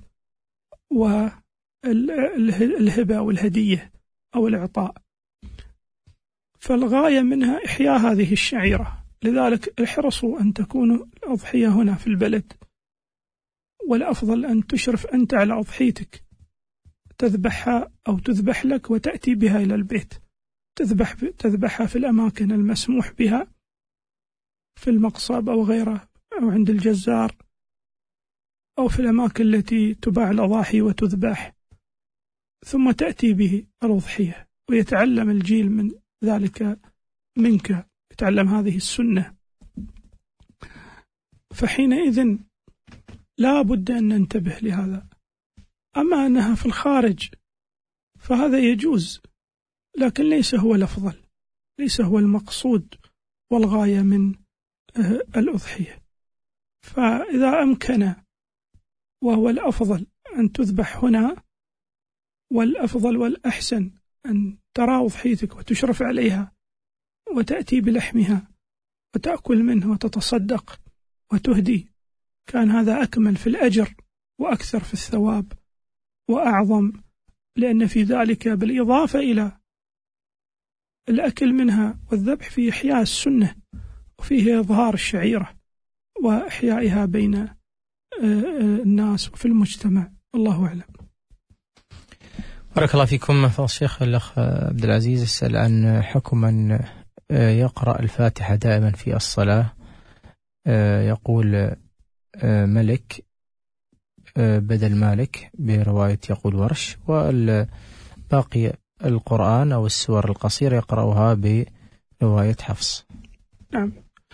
والهبة والهدية أو الإعطاء، فالغاية منها إحياء هذه الشعيرة. لذلك احرصوا أن تكون الأضحية هنا في البلد، والأفضل أن تشرف أنت على أضحيتك، تذبحها أو تذبح لك وتأتي بها إلى البيت، تذبحها في الأماكن المسموح بها في المقصب أو غيره أو عند الجزار أو في الأماكن التي تباع الأضاحي وتذبح، ثم تأتي به الأضحية، ويتعلم الجيل من ذلك منك، يتعلم هذه السنة. فحينئذ لا بد أن ننتبه لهذا. أما أنها في الخارج فهذا يجوز، لكن ليس هو الأفضل، ليس هو المقصود والغاية من الأضحية. فإذا أمكن وهو الأفضل أن تذبح هنا، والأفضل والأحسن أن ترى أضحيتك وتشرف عليها وتأتي بلحمها وتأكل منه وتتصدق وتهدي، كان هذا أكمل في الأجر وأكثر في الثواب وأعظم، لأن في ذلك بالإضافة إلى الأكل منها والذبح في إحياء السنة، وفيه إظهار الشعيرة وإحيائها بين الناس وفي المجتمع. الله أعلم. بارك الله فيكم. فضل الشيخ الأخ عبد العزيز يسأل عن حكم من يقرأ الفاتحة دائما في الصلاة، يقول ملك بدل مالك برواية يقول ورش، والباقي القرآن أو السور القصيرة يقرأها برواية حفص. نعم،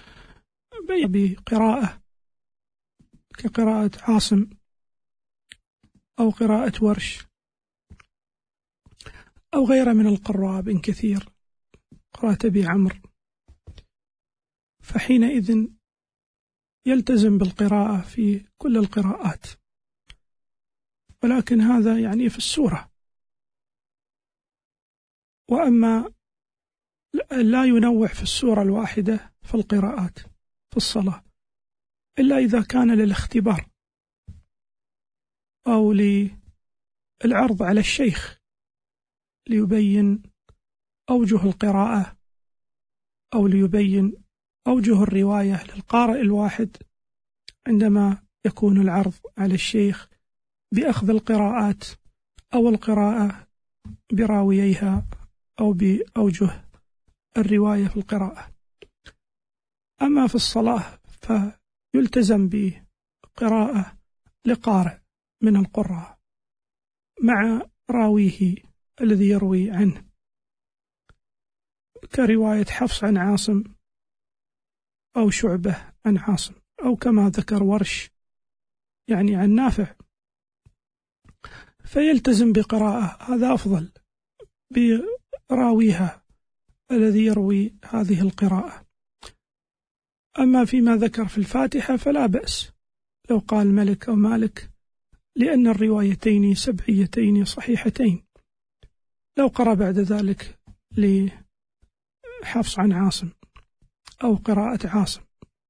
بقراءة كقراءة عاصم أو قراءة ورش أو غير من القراء بن كثير، قراءة أبي عمرو، فحينئذ يلتزم بالقراءة في كل القراءات، ولكن هذا يعني في السورة. وأما لا ينوع في السورة الواحدة في القراءات في الصلاة إلا إذا كان للاختبار أو للعرض على الشيخ ليبين أوجه القراءة أو ليبين أوجه الرواية للقارئ الواحد، عندما يكون العرض على الشيخ بأخذ القراءات أو القراءة براوييها أو بأوجه الرواية في القراءة. أما في الصلاة فيلتزم بقراءة لقارئ من القراء مع راويه الذي يروي عنه، كرواية حفص عن عاصم أو شعبة عن عاصم، أو كما ذكر ورش يعني عن نافع، فيلتزم بقراءة، هذا أفضل، براويها الذي يروي هذه القراءة. أما فيما ذكر في الفاتحة فلا بأس لو قال ملك أو مالك، لأن الروايتين سبعيتين صحيحتين. لو قرأ بعد ذلك لحفص عن عاصم أو قراءة عاصم،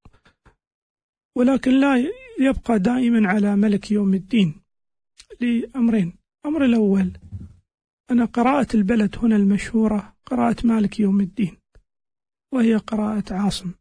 ولكن لا يبقى دائما على ملك يوم الدين لأمرين. أمر الأول أن قراءة البلد هنا المشهورة قراءة مالك يوم الدين، وهي قراءة عاصم،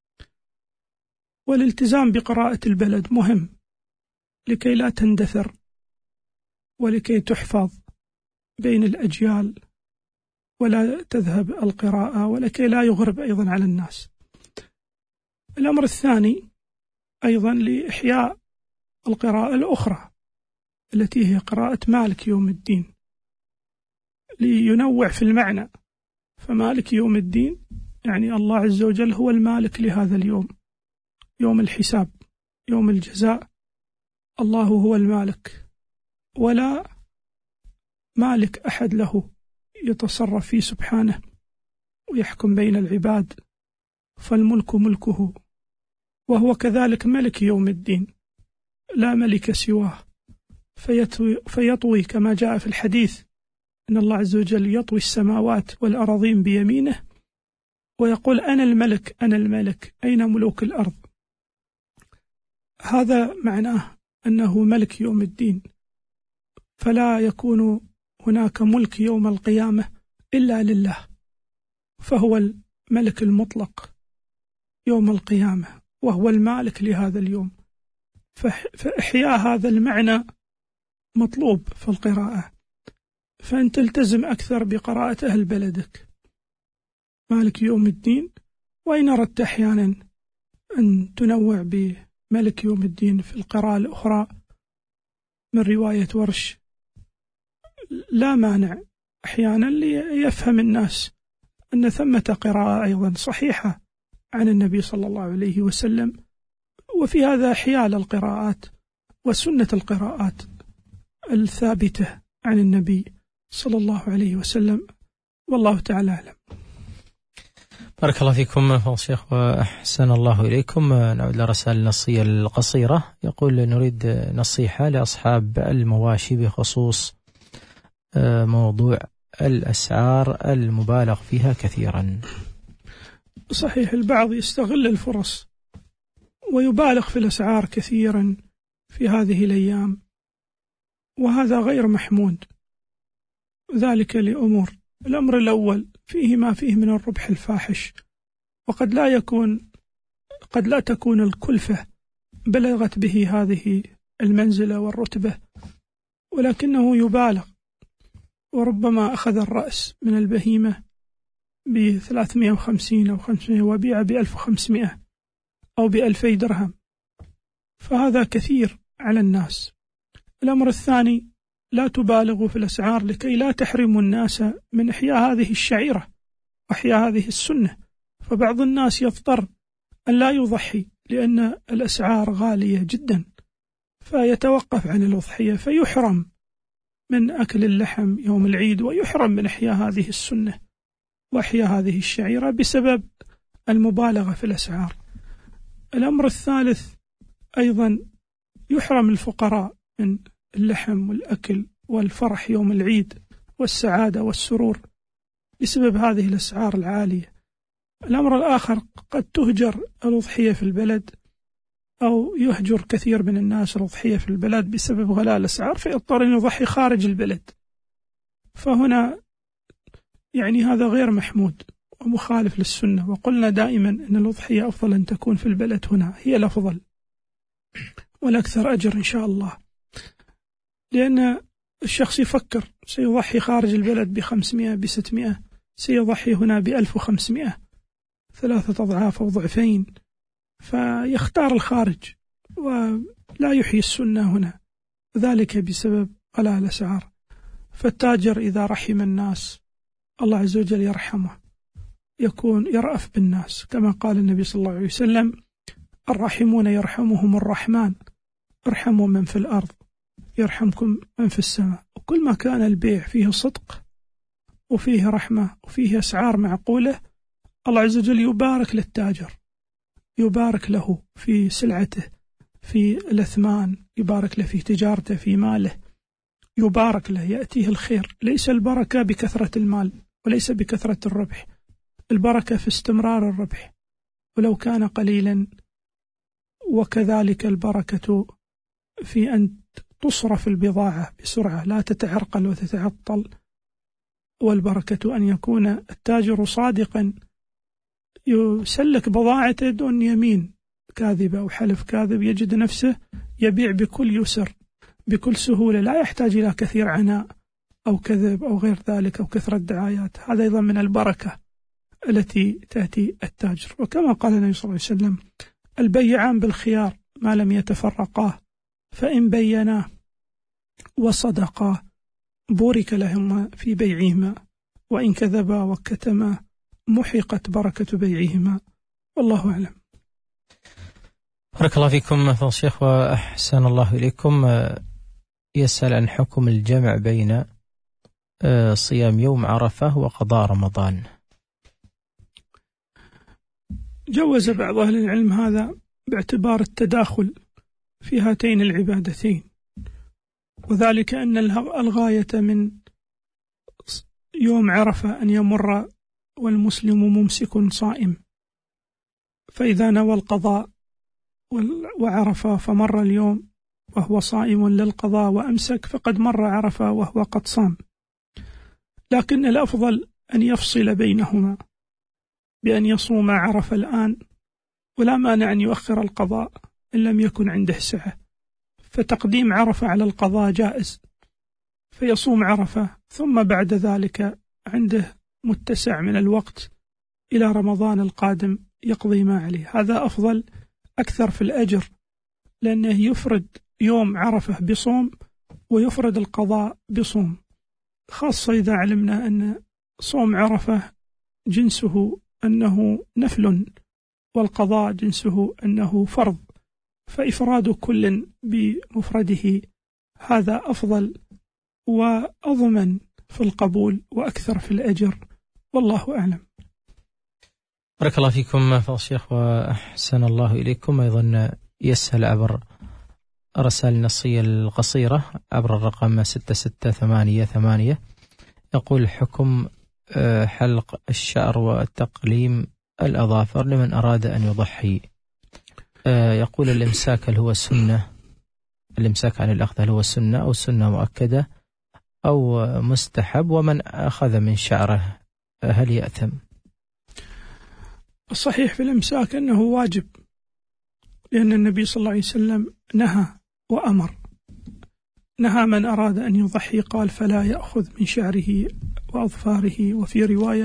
والالتزام بقراءة البلد مهم لكي لا تندثر ولكي تحفظ بين الأجيال ولا تذهب القراءة، ولكي لا يغرب أيضا على الناس. الأمر الثاني أيضا لإحياء القراءة الأخرى التي هي قراءة مالك يوم الدين، لينوع في المعنى. فمالك يوم الدين يعني الله عز وجل هو المالك لهذا اليوم، يوم الحساب، يوم الجزاء، الله هو المالك، ولا مالك أحد له يتصرف فيه سبحانه ويحكم بين العباد، فالملك ملكه وهو كذلك ملك يوم الدين لا ملك سواه، فيطوي كما جاء في الحديث إن الله عز وجل يطوي السماوات والأراضين بيمينه ويقول أنا الملك أنا الملك أين ملوك الأرض. هذا معناه أنه ملك يوم الدين، فلا يكون هناك ملك يوم القيامة إلا لله، فهو الملك المطلق يوم القيامة وهو المالك لهذا اليوم. فإحياء هذا المعنى مطلوب في القراءة، فأن تلتزم أكثر بقراءة أهل بلدك مالك يوم الدين، وإن أردت أحيانا أن تنوع بملك يوم الدين في القراءة الأخرى من رواية ورش لا مانع أحيانا ليفهم الناس أن ثمة قراءة أيضا صحيحة عن النبي صلى الله عليه وسلم، وفي هذا إحياء للقراءات وسنة القراءات الثابتة عن النبي صلى الله عليه وسلم، والله تعالى أعلم. بارك الله فيكم فضل الشيخ وأحسن الله إليكم. نعود لرسائل النصية القصيرة. يقول نريد نصيحة لأصحاب المواشي بخصوص موضوع الأسعار المبالغ فيها كثيرا. صحيح، البعض يستغل الفرص ويبالغ في الأسعار كثيرا في هذه الأيام، وهذا غير محمود، ذلك لأمور. الأمر الأول فيه ما فيه من الربح الفاحش، وقد لا تكون الكلفة بلغت به هذه المنزلة والرتبة، ولكنه يبالغ، وربما أخذ الرأس من البهيمة ب350 أو 500 وبيع ب1500 أو ب2000 درهم، فهذا كثير على الناس. الأمر الثاني لا تبالغوا في الأسعار لكي لا تحرموا الناس من إحياء هذه الشعيرة وإحياء هذه السنة، فبعض الناس يضطر أن لا يضحي لأن الأسعار غالية جدا، فيتوقف عن الأضحية فيحرم من أكل اللحم يوم العيد، ويحرم من إحياء هذه السنة وإحياء هذه الشعيرة بسبب المبالغة في الأسعار. الأمر الثالث أيضا يحرم الفقراء من اللحم والأكل والفرح يوم العيد والسعادة والسرور بسبب هذه الأسعار العالية. الأمر الآخر قد تهجر الأضحية في البلد، أو يهجر كثير من الناس الأضحية في البلد بسبب غلاء الأسعار، فيضطر أن يضحي خارج البلد، فهنا يعني هذا غير محمود ومخالف للسنة. وقلنا دائما أن الأضحية أفضل أن تكون في البلد، هنا هي الأفضل والأكثر أجر إن شاء الله، لأن الشخص يفكر سيضحي خارج البلد ب500 ب600، سيضحي هنا ب1500، 3 أضعاف أو ضعفين، فيختار الخارج ولا يحيي السنة هنا، ذلك بسبب غلاء الأسعار. فالتاجر إذا رحم الناس الله عز وجل يرحمه، يكون يرأف بالناس، كما قال النبي صلى الله عليه وسلم الراحمون يرحمهم الرحمن، ارحموا من في الأرض يرحمكم من في السماء. وكل ما كان البيع فيه صدق وفيه رحمة وفيه أسعار معقولة، الله عز وجل يبارك للتاجر، يبارك له في سلعته، في الأثمان، يبارك له في تجارته، في ماله، يبارك له، يأتيه الخير. ليس البركة بكثرة المال وليس بكثرة الربح، البركة في استمرار الربح ولو كان قليلا، وكذلك البركة في أن تصرف البضاعة بسرعة لا تتعرقل وتتعطل، والبركة أن يكون التاجر صادقا يسلك بضاعته دون يمين كاذبة أو حلف كاذب، يجد نفسه يبيع بكل يسر بكل سهولة، لا يحتاج إلى كثير عناء أو كذب أو غير ذلك أو كثرة دعايات. هذا أيضا من البركة التي تأتي التاجر. وكما قال النبي صلى الله عليه وسلم البيعان بالخيار ما لم يتفرقا، فإن بينا وصدقا بورك لهما في بيعهما، وإن كذبا وكتما محقت بركة بيعهما، والله أعلم. بارك الله فيكم فضل الشيخ وأحسن الله إليكم. يسأل عن حكم الجمع بين صيام يوم عرفة وقضاء رمضان. جوز بعض أهل العلم هذا باعتبار التداخل في هاتين العبادتين، وذلك أن الغاية من يوم عرفة أن يمر والمسلم ممسك صائم، فإذا نوى القضاء وعرفة فمر اليوم وهو صائم للقضاء وأمسك فقد مر عرفة وهو قد صام. لكن الأفضل أن يفصل بينهما بأن يصوم عرفة الآن، ولا مانع أن يؤخر القضاء إن لم يكن عنده سعة، فتقديم عرفة على القضاء جائز، فيصوم عرفة ثم بعد ذلك عنده متسع من الوقت إلى رمضان القادم يقضي ما عليه. هذا أفضل أكثر في الأجر، لأنه يفرد يوم عرفة بصوم ويفرد القضاء بصوم، خاصة إذا علمنا أن صوم عرفة جنسه أنه نفل والقضاء جنسه أنه فرض، فإفراد كل بمفرده هذا أفضل وأضمن في القبول وأكثر في الأجر، والله أعلم. بارك الله فيكم فضل الشيخ وأحسن الله إليكم. أيضا يسهل عبر الرسائل النصية القصيرة عبر الرقم 6688 يقول: حكم حلق الشعر وتقليم الأظافر لمن أراد أن يضحي. يقول: الإمساك هل هو سنة؟ الإمساك عن الأخذ هل هو سنة أو سنة مؤكدة أو مستحب؟ ومن أخذ من شعره هل يأثم؟ الصحيح في الإمساك أنه واجب، لأن النبي صلى الله عليه وسلم نهى وأمر، نهى من أراد أن يضحي قال: فلا يأخذ من شعره وأظفاره، وفي رواية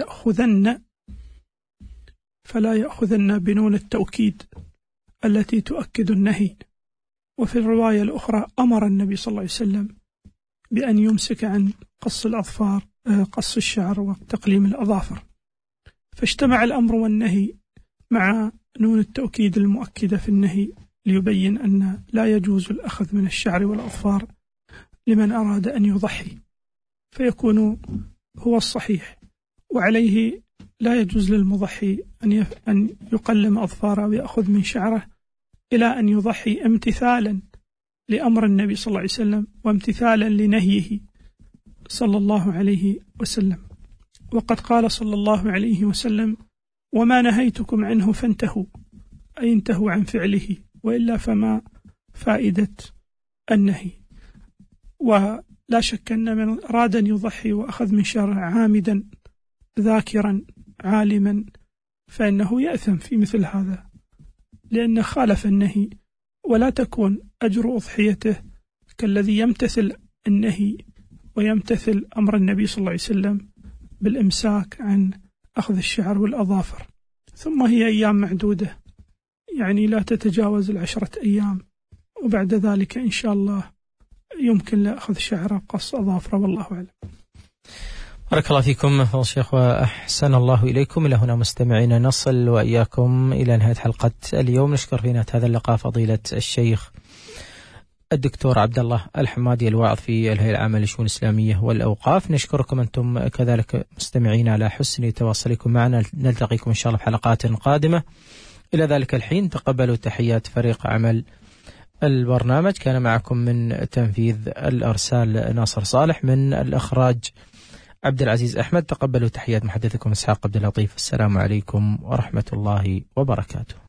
فلا يأخذن بنون التوكيد التي تؤكد النهي، وفي الرواية الأخرى أمر النبي صلى الله عليه وسلم بأن يمسك عن قص الأظفار، قص الشعر وتقليم الأظافر، فاجتمع الأمر والنهي مع نون التوكيد المؤكدة في النهي ليبين أن لا يجوز الأخذ من الشعر والأظفار لمن أراد أن يضحي، فيكون هو الصحيح. وعليه لا يجوز للمضحي أن يقلم أظفاره ويأخذ من شعره إلى أن يضحي امتثالا لأمر النبي صلى الله عليه وسلم وامتثالا لنهيه صلى الله عليه وسلم. وقد قال صلى الله عليه وسلم: وما نهيتكم عنه فانتهوا، أي انتهوا عن فعله، وإلا فما فائدة النهي. ولا شك أن من أراد أن يضحي وأخذ من شعره عامدا ذاكرا عالما فإنه يأثم في مثل هذا، لأنه خالف النهي، ولا تكون أجر أضحيته كالذي يمتثل النهي ويمتثل أمر النبي صلى الله عليه وسلم بالإمساك عن أخذ الشعر والأظافر. ثم هي أيام معدودة، يعني لا تتجاوز 10 أيام، وبعد ذلك إن شاء الله يمكن لأخذ شعره وقص أظافره، والله أعلم. بارك الله فيكم فضل الشيخ وأحسن الله إليكم. إلى هنا مستمعينا نصل وإياكم إلى نهاية حلقة اليوم. نشكر في نهاية هذا اللقاء فضيلة الشيخ الدكتور عبد الله الحمادي الواعظ في الهيئة العامة للشؤون الإسلامية والأوقاف. نشكركم أنتم كذلك مستمعين على حسن تواصلكم معنا. نلتقيكم إن شاء الله في حلقات قادمة. إلى ذلك الحين تقبلوا تحيات فريق عمل البرنامج. كان معكم من تنفيذ الأرسال ناصر صالح، من الإخراج عبد العزيز أحمد. تقبلوا تحيات محدثكم إسحاق عبد اللطيف. السلام عليكم ورحمة الله وبركاته.